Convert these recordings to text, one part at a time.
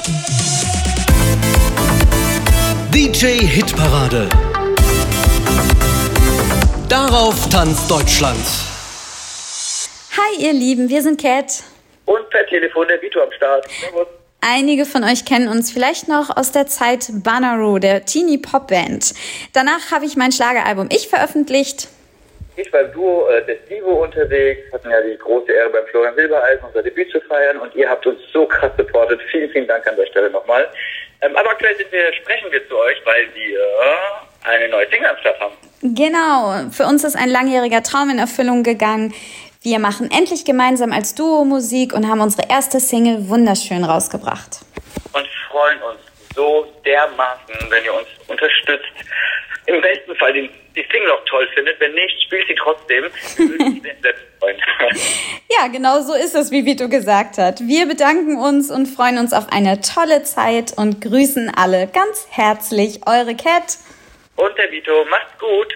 DJ Hitparade. Darauf tanzt Deutschland. Hi ihr Lieben, wir sind Cat. Und per Telefon der Vito am Start. Servus. Einige von euch kennen uns vielleicht noch aus der Zeit Banaro, der Teenie-Pop-Band. Danach habe ich mein Schlageralbum Ich veröffentlicht. Ich war im Duo Destivo unterwegs, hatten ja die große Ehre beim Florian Silbereisen unser Debüt zu feiern und ihr habt uns so krass supportet. Vielen, vielen Dank an der Stelle nochmal. Aber aktuell sprechen wir zu euch, weil wir eine neue Single am Start haben. Genau, für uns ist ein langjähriger Traum in Erfüllung gegangen. Wir machen endlich gemeinsam als Duo Musik und haben unsere erste Single Wunderschön rausgebracht. Und freuen uns so dermaßen, wenn ihr uns unterstützt. Im besten Fall die Single auch toll findet. Wenn nicht, spielt sie trotzdem. Wir würden uns sehr freuen. Ja, genau so ist es, wie Vito gesagt hat. Wir bedanken uns und freuen uns auf eine tolle Zeit und grüßen alle ganz herzlich. Eure Cat. Und der Vito. Macht's gut.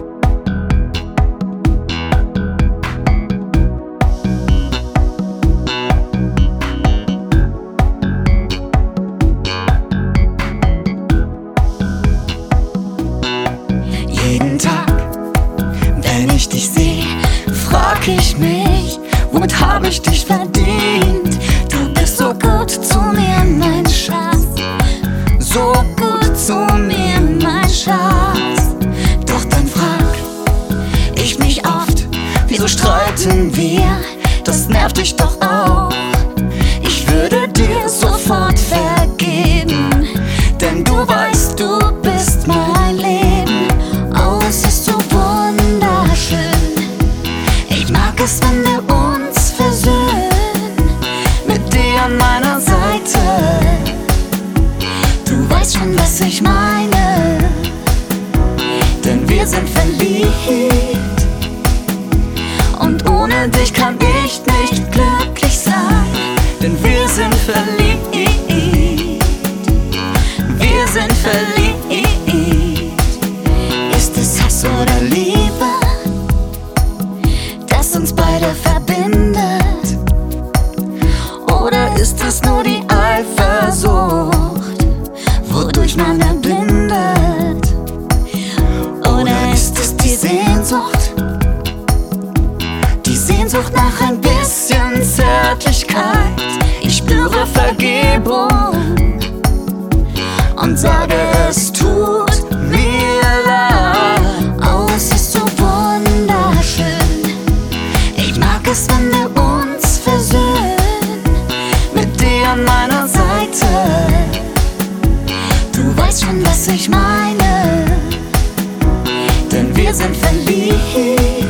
Jeden Tag, wenn ich dich sehe, frag ich mich, womit habe ich dich verdient? Du bist so gut zu mir, mein Schatz, so gut zu mir, mein Schatz. Doch dann frag ich mich oft, wieso streiten wir? Das nervt dich doch auch. Ich würde dir sofort vergeben, denn du weißt, du bist mein Leben. Oh, es ist so wunderschön. Ich mag es, wenn wir uns versöhnen, mit dir an meiner Seite. Du weißt schon, was ich meine, denn wir sind verliebt. Und ohne dich kann ich nicht glücklich sein, denn wir sind verliebt. Wir sind verliebt. Ist es Hass oder Liebe, das uns beide verbindet? Oder ist es nur die Eifersucht, wodurch man erblindet? Oder ist es die Sehnsucht? Die Sehnsucht nach ein bisschen Zärtlichkeit. Ich spüre Vergebung und sage, es tut mir leid. Oh, es ist so wunderschön. Ich mag es, wenn wir uns versöhnen, mit dir an meiner Seite. Du weißt schon, was ich meine, denn wir sind verliebt.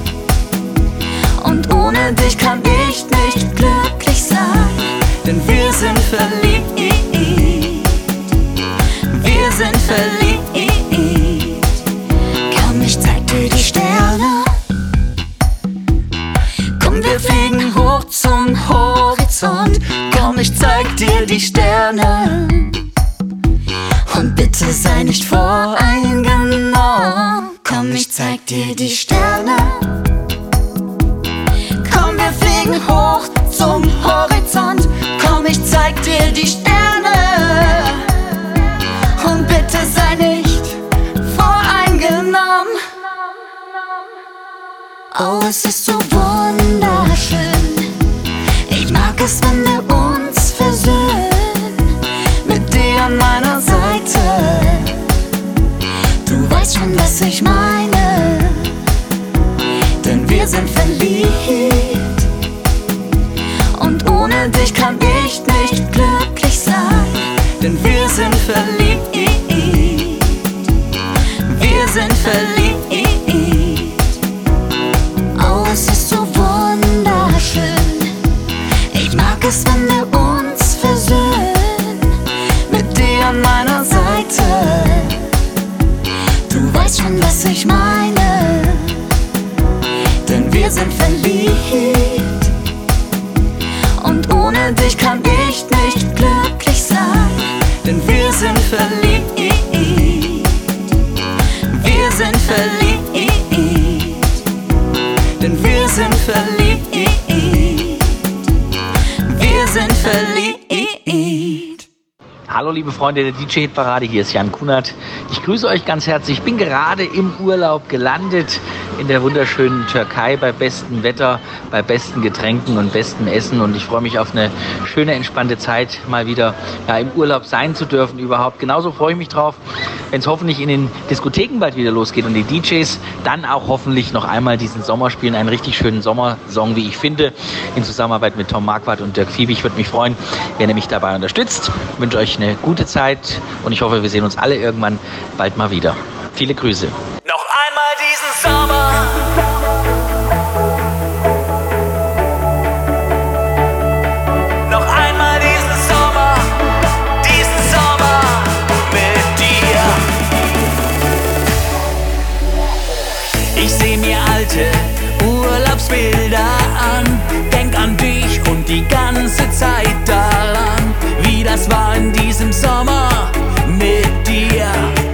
Und ohne dich kann ich nicht glücklich sein, denn wir sind verliebt. Wir sind verliebt. Komm, ich zeig dir die Sterne. Komm, wir fliegen hoch zum Horizont. Komm, ich zeig dir die Sterne. Und bitte sei nicht voreingenommen. Komm, ich zeig dir die Sterne. Komm, wir fliegen hoch zum Horizont. Komm, ich zeig dir die Sterne. Und bitte sei nicht voreingenommen. Oh, es ist so wunderschön. Ich mag es, wenn wir uns versöhnen, mit dir an meiner Seite. Du weißt schon, was ich meine, denn wir sind verliebt. Und ohne dich kann ich nicht glücklich sein, denn wir sind verliebt. Wir sind verliebt. Oh, es ist so wunderschön. Ich mag es, wenn wir uns versöhnen, mit dir an meiner Seite. Du weißt schon, was ich meine, denn wir sind verliebt. Und ohne dich kann ich nicht glücklich sein, denn wir sind verliebt. Wir sind verliebt. Denn wir sind verliebt. Wir sind verliebt. Hallo liebe Freunde der DJ-Hitparade, hier ist Jan Kunert. Ich grüße euch ganz herzlich. Ich bin gerade im Urlaub gelandet in der wunderschönen Türkei bei bestem Wetter, bei besten Getränken und bestem Essen. Und ich freue mich auf eine schöne, entspannte Zeit, mal wieder im Urlaub sein zu dürfen überhaupt. Genauso freue ich mich drauf, wenn es hoffentlich in den Diskotheken bald wieder losgeht und die DJs dann auch hoffentlich noch einmal diesen Sommer spielen. Einen richtig schönen Sommersong, wie ich finde, in Zusammenarbeit mit Tom Marquardt und Dirk Fiebig. Ich würde mich freuen, wenn ihr mich dabei unterstützt. Ich wünsche euch eine gute Zeit und ich hoffe, wir sehen uns alle irgendwann bald mal wieder. Viele Grüße. Noch einmal diesen Sommer. Noch einmal diesen Sommer mit dir. Ich seh mir alte Urlaubsbilder an, denk an dich und die ganze Zeit daran, wie das war in diesem Sommer mit dir.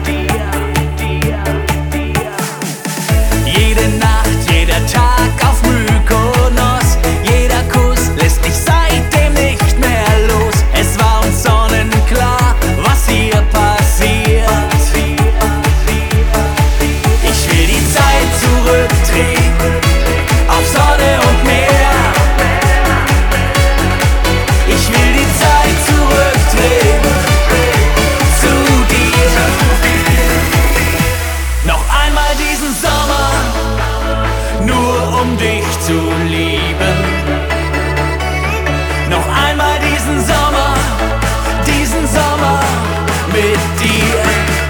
Jede Nacht, jeder Tag auf Mykonos, jeder Kuss lässt dich seitdem nicht mehr los. Es war uns sonnenklar, was hier passiert. Ich will die Zeit zurückdrehen, auf Sonne und Meer. Ich will die Zeit zurückdrehen, zu dir. Noch einmal diesen Sommer, nur um dich zu lieben. Noch einmal diesen Sommer mit dir.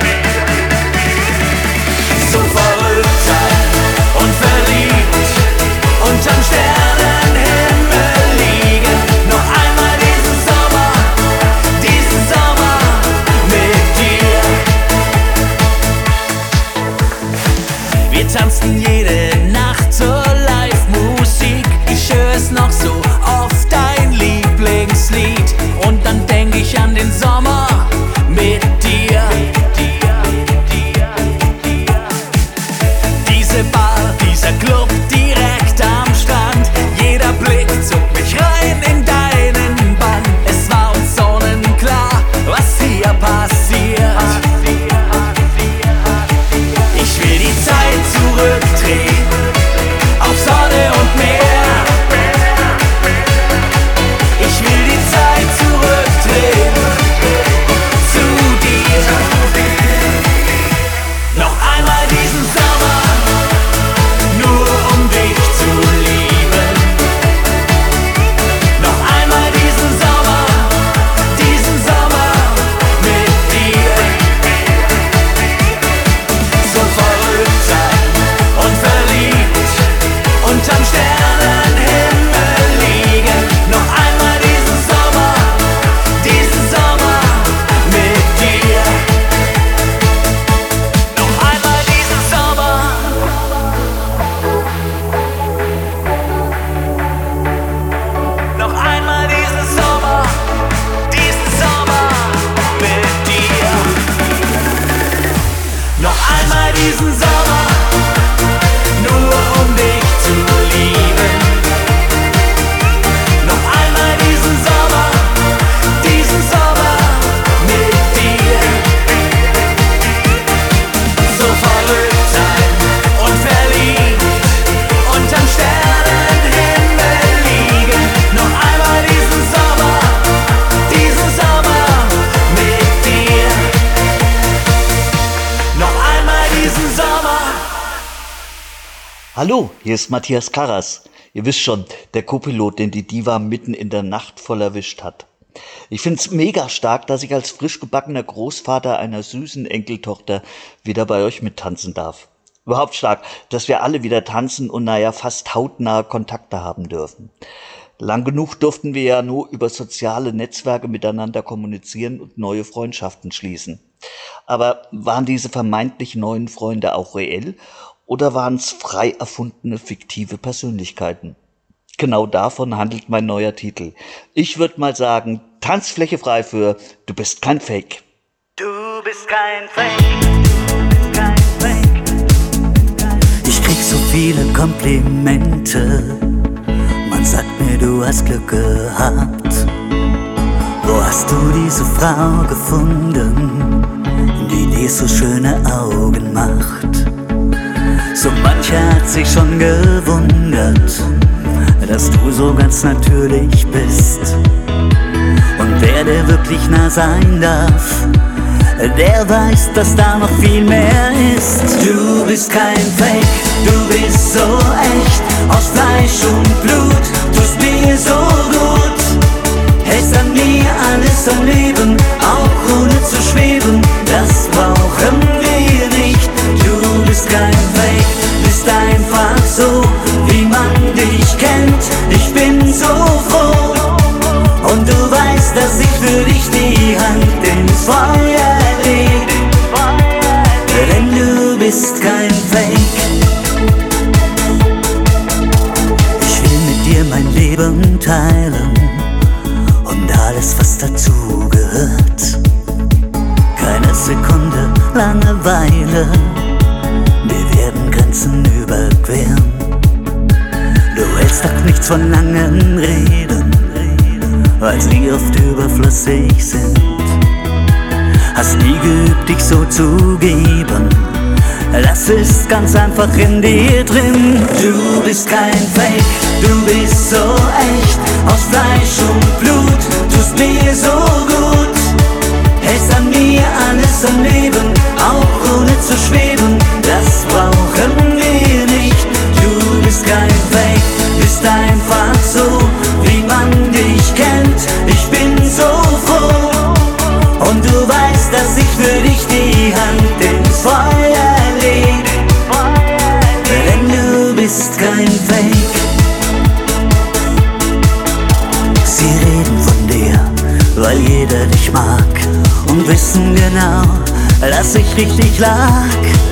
So verrückt sein und verliebt, unterm Sternenhimmel liegen. Noch einmal diesen Sommer mit dir. Wir tanzten jede Nacht zur Live-Musik. Ich höre es noch so oft, dein Lieblingslied. Und dann denk ich an den Sommer mit dir. Diese Bar, dieser Club direkt am Strand. Jeder Blick zog mich rein in deinen Bann. Es war uns sonnenklar, was hier passiert. Ich will die Zeit zurückdrehen, auf Sonne und Meer. Ich will die Zeit zurückdrehen, zu dir. Noch einmal diesen Sommer, nur um dich zu lieben. Noch einmal diesen Sommer mit dir. So verrückt sein und verliebt, unterm Sternenhimmel liegen. Noch einmal diesen Sommer mit dir. Noch einmal diesen Sommer. Noch einmal diesen Sommer mit dir. Noch einmal diesen Sommer, nur um dich zu lieben. Noch einmal diesen Sommer mit dir. So verrückt sein und verliebt, unterm Sternenhimmel liegen. Noch einmal diesen Sommer mit dir. Noch einmal diesen Sommer. Hallo, hier ist Matthias Karras. Ihr wisst schon, der Co-Pilot, den die Diva mitten in der Nacht voll erwischt hat. Ich find's mega stark, dass ich als frisch gebackener Großvater einer süßen Enkeltochter wieder bei euch mittanzen darf. Überhaupt stark, dass wir alle wieder tanzen und fast hautnahe Kontakte haben dürfen. Lang genug durften wir ja nur über soziale Netzwerke miteinander kommunizieren und neue Freundschaften schließen. Aber waren diese vermeintlich neuen Freunde auch reell oder waren es frei erfundene, fiktive Persönlichkeiten? Genau davon handelt mein neuer Titel. Ich würde mal sagen, Tanzfläche frei für Du bist kein Fake. Du bist kein Fake. Ich krieg so viele Komplimente. Man sagt mir, du hast Glück gehabt. Woher hast du diese Frau gefunden, die dir so schöne Augen macht. So mancher hat sich schon gewundert, dass du so ganz natürlich bist. Und wer dir wirklich nah sein darf, der weiß, dass da noch viel mehr ist. Du bist kein Fake, du bist so echt, aus Fleisch und Blut, tust mir so gut. Hältst an mir alles am Leben, auch ohne zu schweben, das brauchen wir nicht. Du bist kein Fake, bist einfach so, wie man dich kennt. Ich bin so froh und du weißt, dass ich für dich die Hand ins Feuer leg. Denn du bist kein Fake. Ich will mit dir mein Leben teilen und alles, was dazu gehört. Keine Sekunde Langeweile, wir werden Grenzen überqueren. Du hältst doch nichts von langen Reden, weil sie oft überflüssig sind. Hast nie geübt, dich so zu geben, das ist ganz einfach in dir drin. Du bist kein Fake, du bist so echt, aus Fleisch und Blut, tust mir so gut. Hältst an mir alles am Leben, auch ohne zu schweben, das brauchen wir nicht. Du bist kein Fake, bist einfach so, wie man dich kennt. Ich bin so froh und du weißt, dass ich für dich die Hand ins Feuer leg. Denn du bist kein Fake. Sie reden von dir, weil jeder dich mag und wissen genau, dass ich richtig lag.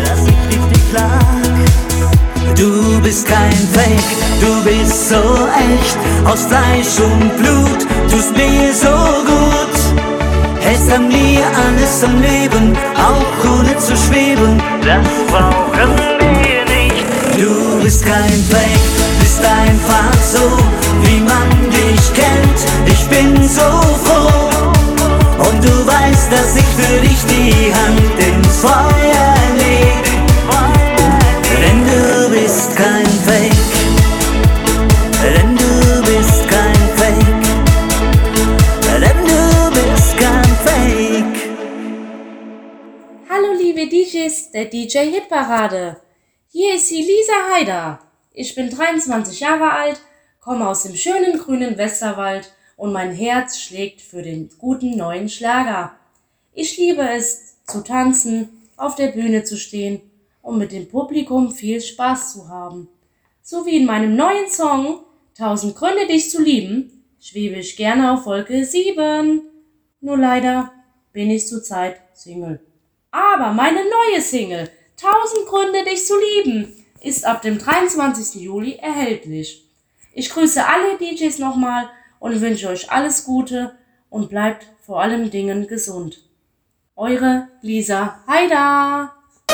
Du bist kein Fake, du bist so echt, aus Fleisch und Blut, tust mir so gut. Hältst an mir alles am Leben, auch ohne zu schweben, das brauchen wir nicht. Du bist kein Fake, bist einfach so, wie man dich kennt. Ich bin so froh und du weißt, dass ich für dich die Hand ins Feuer leg. Denn du bist kein Fake, denn du bist kein Fake, denn du bist kein Fake. Hallo liebe DJs der DJ Hitparade, hier ist die Lisa Haider. Ich bin 23 Jahre alt, komme aus dem schönen grünen Westerwald und mein Herz schlägt für den guten neuen Schlager. Ich liebe es zu tanzen, auf der Bühne zu stehen und mit dem Publikum viel Spaß zu haben. So wie in meinem neuen Song 1000 Gründe dich zu lieben, schwebe ich gerne auf Wolke 7. Nur leider bin ich zurzeit Single. Aber meine neue Single 1000 Gründe dich zu lieben ist ab dem 23. Juli erhältlich. Ich grüße alle DJs nochmal und wünsche euch alles Gute und bleibt vor allen Dingen gesund. Eure Lisa Haider.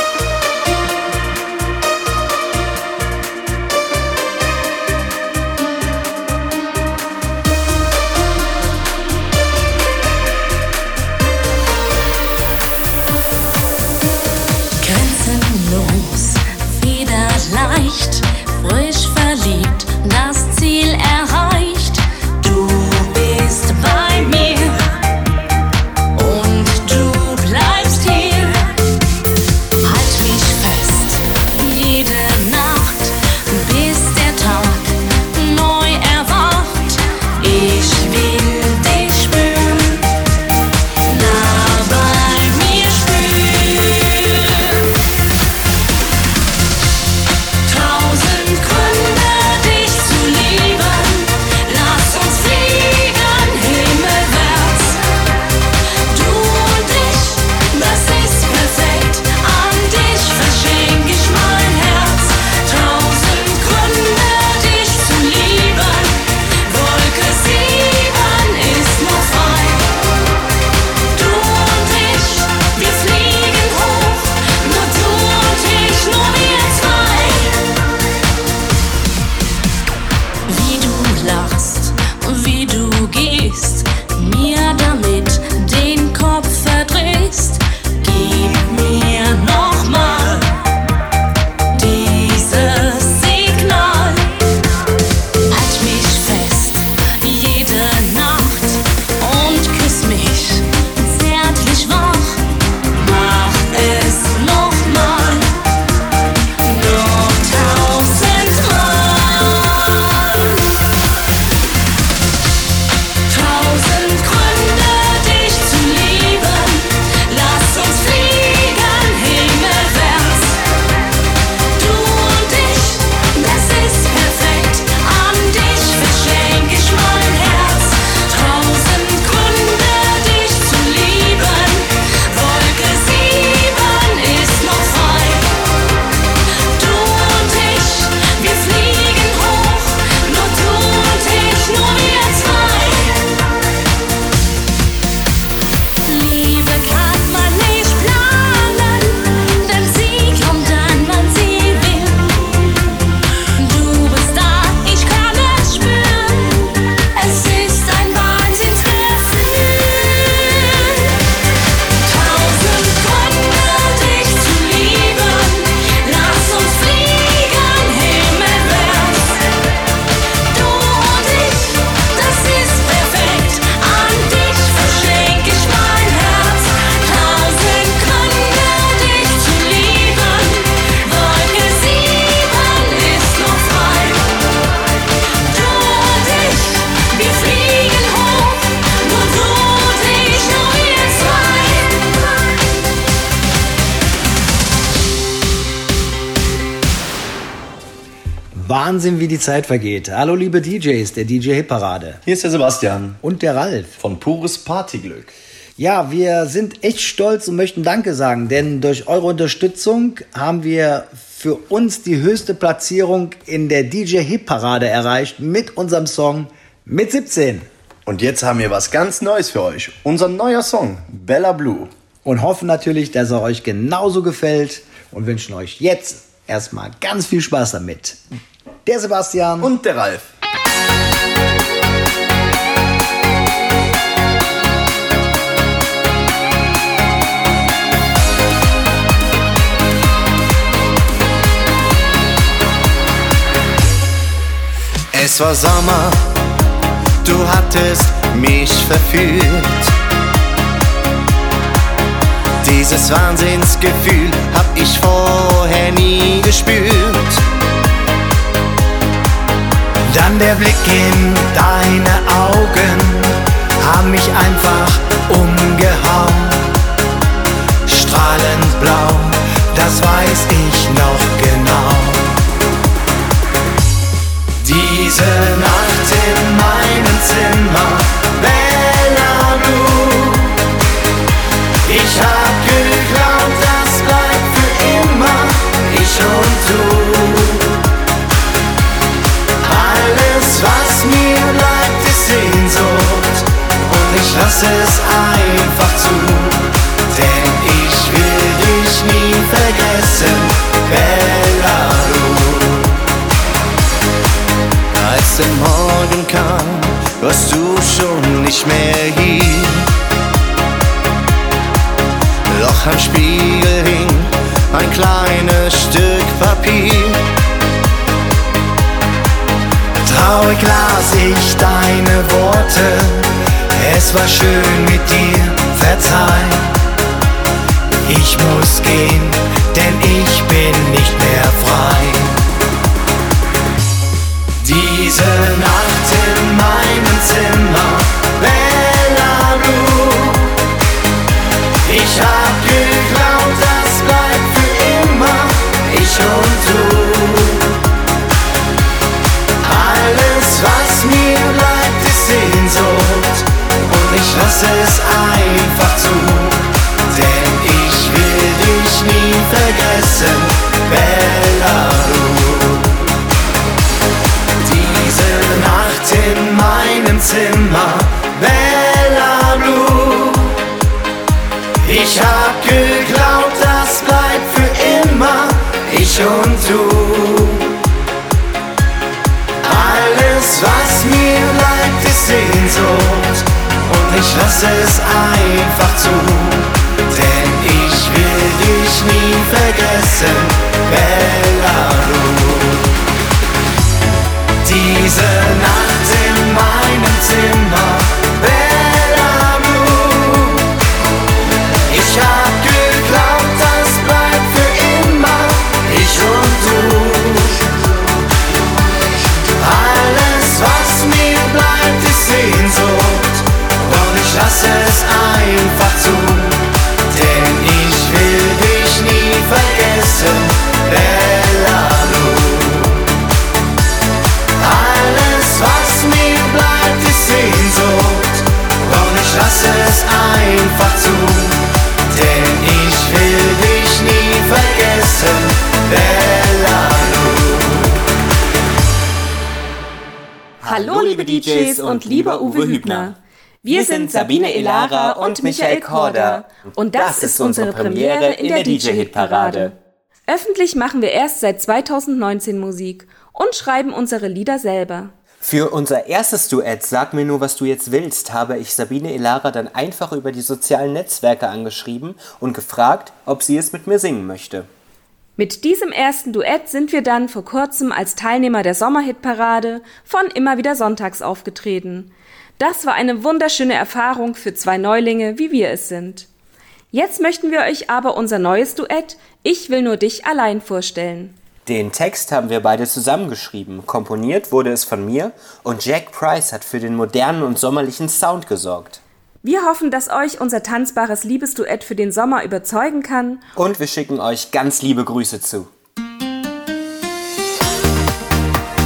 Leicht, frisch verliebt, das Ziel erreicht. Du bist bei mir und du bleibst hier. Wahnsinn, wie die Zeit vergeht. Hallo liebe DJs, der DJ-Hitparade. Hier ist der Sebastian. Und der Ralf. Von Pures Partyglück. Ja, wir sind echt stolz und möchten Danke sagen, denn durch eure Unterstützung haben wir für uns die höchste Platzierung in der DJ-Hitparade erreicht mit unserem Song Mit 17. Und jetzt haben wir was ganz Neues für euch. Unser neuer Song, Bella Blue. Und hoffen natürlich, dass er euch genauso gefällt und wünschen euch jetzt erstmal ganz viel Spaß damit. Der Sebastian und der Ralf. Es war Sommer, du hattest mich verführt. Dieses Wahnsinnsgefühl hab ich vorher nie gespürt. Dann der Blick in deine Augen haben mich einfach umgehauen. Strahlend blau, das weiß ich noch genau. Diese Nacht in meinem Zimmer, Bella Blue. Ich hab geglaubt, das bleibt für immer, ich und du. Alles, was mir bleibt, ist Sehnsucht und ich lass es einfach zu. Denn ich will dich nie vergessen, Bella Blue. Als der Morgen kam, warst du schon nicht mehr hier. Doch am Spiegel hing ein kleines Stück Papier. Traurig las ich deine Worte, es war schön mit dir, verzeih. Ich muss gehen, denn ich bin nicht mehr frei. Diese Nacht in meinem Zimmer, Bella Blue. Ich hab geglaubt, das bleibt für immer, ich und du. Alles, was mir bleibt, ist Sehnsucht und ich lass es einfach zu. Denn ich will dich nie vergessen, Bella Blue. Diese Nacht in meinem Zimmer, Bella Blue. Ich hab geglaubt, das bleibt für immer, ich und du. Alles, was mir bleibt, ist Sehnsucht und ich lass es einfach zu. Denn ich will dich nie vergessen, Bella Blue. Diese Nacht in meinem Zimmer, Bella Blue. Ich hab geglaubt, das bleibt für immer, ich und du. Alles, was mir bleibt, ist Sehnsucht und ich lass es einfach zu. Denn ich will dich nie vergessen, Bella Blue. Alles, was mir bleibt, ist Sehnsucht und ich lass es einfach zu. Denn ich will dich nie vergessen, Bella Blue. Hallo liebe DJs und lieber Uwe Hübner. Wir sind Sabine Elara und Michael Korda und das ist unsere Premiere in der DJ-Hitparade. Öffentlich machen wir erst seit 2019 Musik und schreiben unsere Lieder selber. Für unser erstes Duett Sag mir nur, was du jetzt willst, habe ich Sabine Elara dann einfach über die sozialen Netzwerke angeschrieben und gefragt, ob sie es mit mir singen möchte. Mit diesem ersten Duett sind wir dann vor kurzem als Teilnehmer der Sommerhitparade von Immer wieder Sonntags aufgetreten. Das war eine wunderschöne Erfahrung für zwei Neulinge, wie wir es sind. Jetzt möchten wir euch aber unser neues Duett Ich will nur dich allein vorstellen. Den Text haben wir beide zusammengeschrieben, komponiert wurde es von mir und Jack Price hat für den modernen und sommerlichen Sound gesorgt. Wir hoffen, dass euch unser tanzbares Liebesduett für den Sommer überzeugen kann. Und wir schicken euch ganz liebe Grüße zu.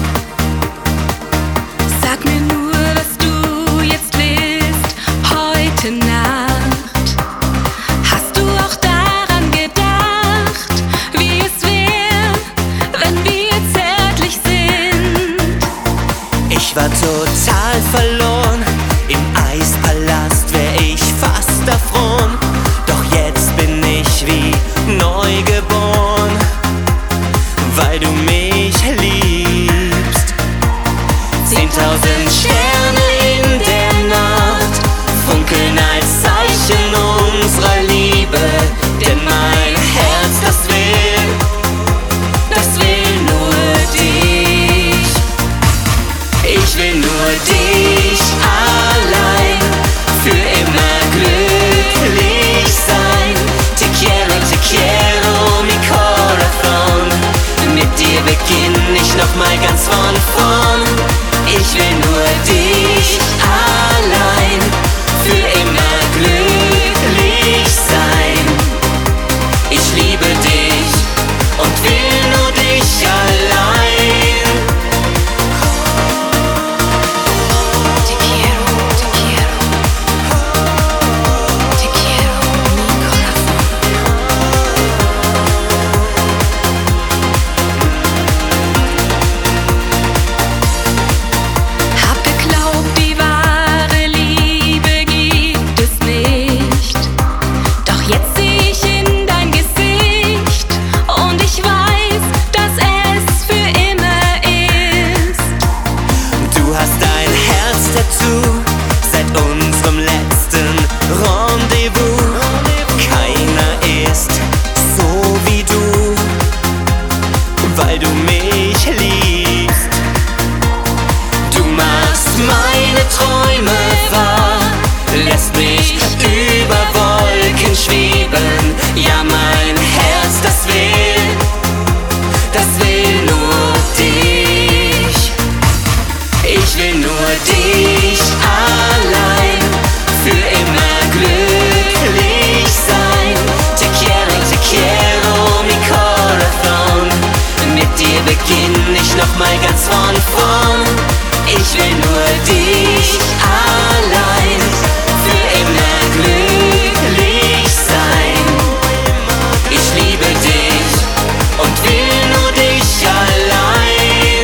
will nur dich allein, für immer glücklich sein. Ich liebe dich und will nur dich allein.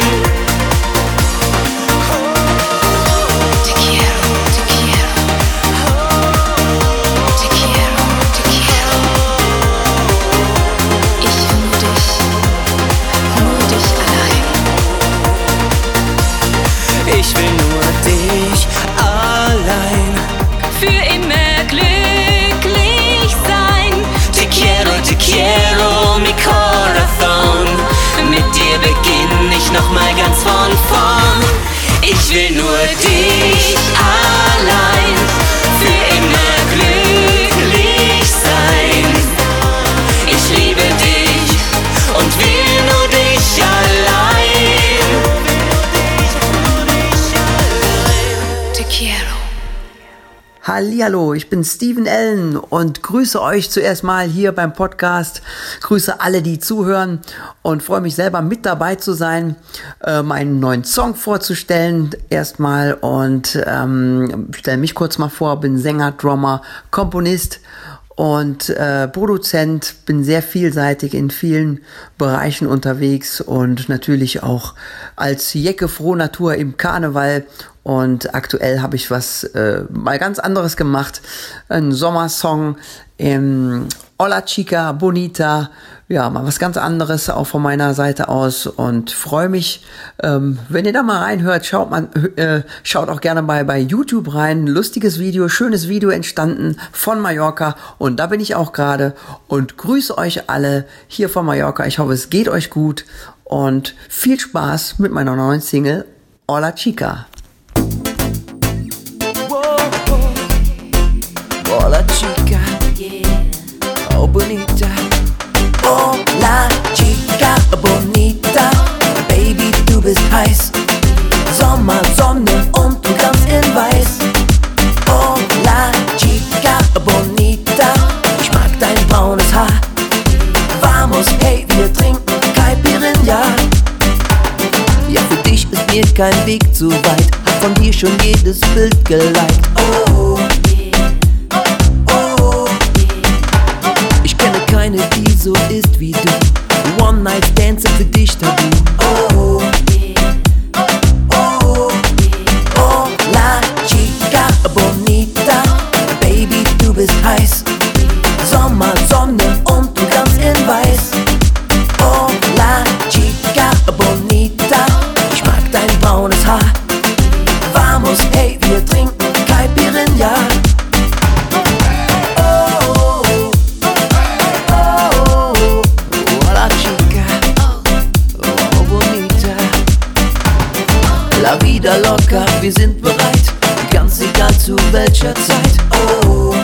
Te quiero, te quiero. Te quiero, te quiero. Ich will nur dich allein. Ich will nur dich allein, für immer glücklich sein. Te quiero, mi corazón. Mit dir beginn ich nochmal ganz von vorn. Ich will nur dich allein, für immer glücklich sein. Ich liebe dich und will nur dich allein. Te quiero. Hallihallo, ich bin Steven Allen und grüße euch zuerst mal hier beim Podcast. Grüße alle, die zuhören und freue mich selber mit dabei zu sein, meinen neuen Song vorzustellen erstmal und stelle mich kurz mal vor, bin Sänger, Drummer, Komponist und Produzent, bin sehr vielseitig in vielen Bereichen unterwegs und natürlich auch als Jecke Frohnatur im Karneval. Und aktuell habe ich was mal ganz anderes gemacht. Ein Sommersong im Hola Chica Bonita. Ja, mal was ganz anderes auch von meiner Seite aus. Und freue mich, wenn ihr da mal reinhört. Schaut auch gerne bei YouTube rein. Lustiges Video, schönes Video entstanden von Mallorca. Und da bin ich auch gerade. Und grüße euch alle hier von Mallorca. Ich hoffe, es geht euch gut. Und viel Spaß mit meiner neuen Single Hola Chica. Hola chica, oh bonita. Hola chica, bonita. Baby, du bist heiß. Sommer, Sonne und du ganz in weiß. Hola chica, bonita. Ich mag dein braunes Haar. Vamos, hey, wir trinken Caipirinha. Ja, für dich ist mir kein Weg zu weit. Hab von dir schon jedes Bild geliked. Oh, keine, die so ist wie du. One-Night-Stands sind für dich tabu. Oh, oh, hola chica bonita. Baby, du bist heiß. Sommer, Sonne und du ganz in weiß. Hola chica bonita. Ich mag dein braunes Haar. Vamos, hey, wir trinken Caipirinha. La vida loca, wir sind bereit, ganz egal zu welcher Zeit. Oh,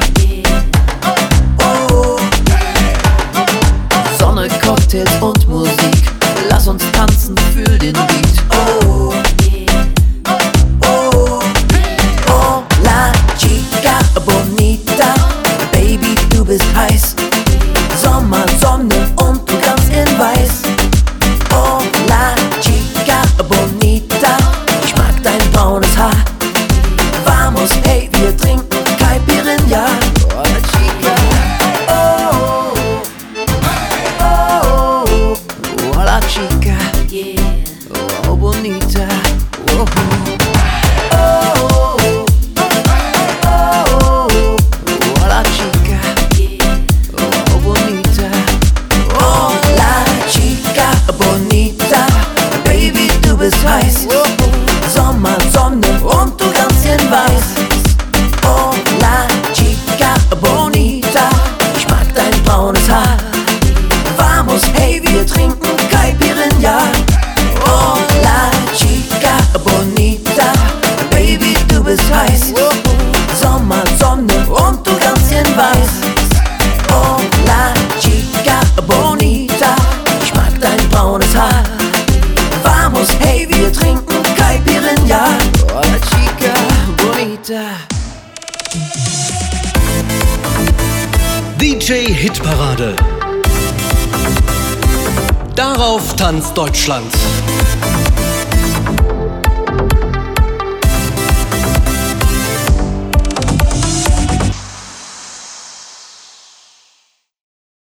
oh, Sonne, Cocktails und Musik, lass uns tanzen, fühl den Beat. Oh, oh, hola chica bonita. Baby, du bist heiß. Sommer, Sonne und du ganz in weiß. Hola chica bonita. Ich mag dein braunes Haar. Vamos, hey, wir trinken Caipirinha. Hola chica. Oh, oh, oh, hola chica. Oh, bonita. Oh, oh, oh, hola chica. Oh, bonita. Hola chica bonita. Baby, du bist heiß. Sommer, Sonne und du ganz in weiß. Hola chica bonita. Ich mag dein braunes Haar. Vamos, hey, wir trinken Caipirinha. Hola chica bonita. Baby, du bist heiß. Sommer, Sonne und du ganz in weiß. Hola chica bonita. Ich mag dein braunes Haar. Vamos, hey, wir trinken Caipirinha. Hola chica bonita. DJ Hitparade. Darauf tanzt Deutschland.